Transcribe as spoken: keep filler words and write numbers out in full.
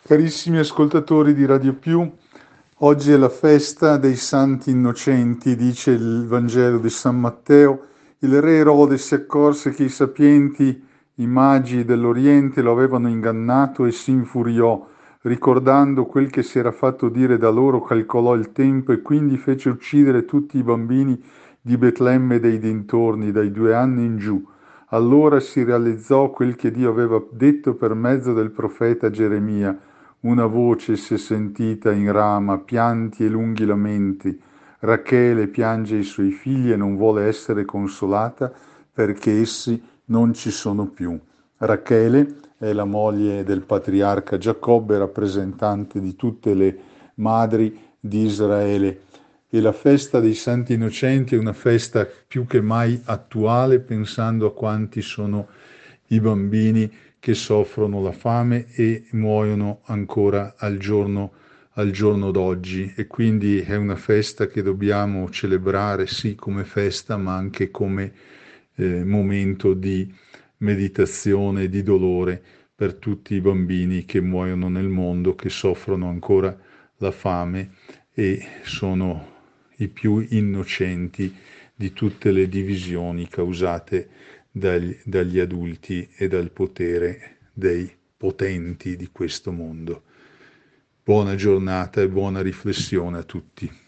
Carissimi ascoltatori di Radio Più, oggi è la festa dei Santi Innocenti, dice il Vangelo di San Matteo. Il re Erode si accorse che i sapienti, i magi dell'Oriente lo avevano ingannato e si infuriò. Ricordando quel che si era fatto dire da loro, calcolò il tempo e quindi fece uccidere tutti i bambini di Betlemme e dei dintorni, dai due anni in giù. Allora si realizzò quel che Dio aveva detto per mezzo del profeta Geremia. Una voce si è sentita in Rama, pianti e lunghi lamenti. Rachele piange i suoi figli e non vuole essere consolata perché essi non ci sono più. Rachele è la moglie del patriarca Giacobbe, rappresentante di tutte le madri di Israele. E la festa dei Santi Innocenti è una festa più che mai attuale, pensando a quanti sono i bambini che soffrono la fame e muoiono ancora al giorno, al giorno d'oggi. E quindi è una festa che dobbiamo celebrare sì come festa, ma anche come eh, momento di meditazione e di dolore per tutti i bambini che muoiono nel mondo, che soffrono ancora la fame e sono i più innocenti di tutte le divisioni causate dagli, dagli adulti e dal potere dei potenti di questo mondo. Buona giornata e buona riflessione a tutti.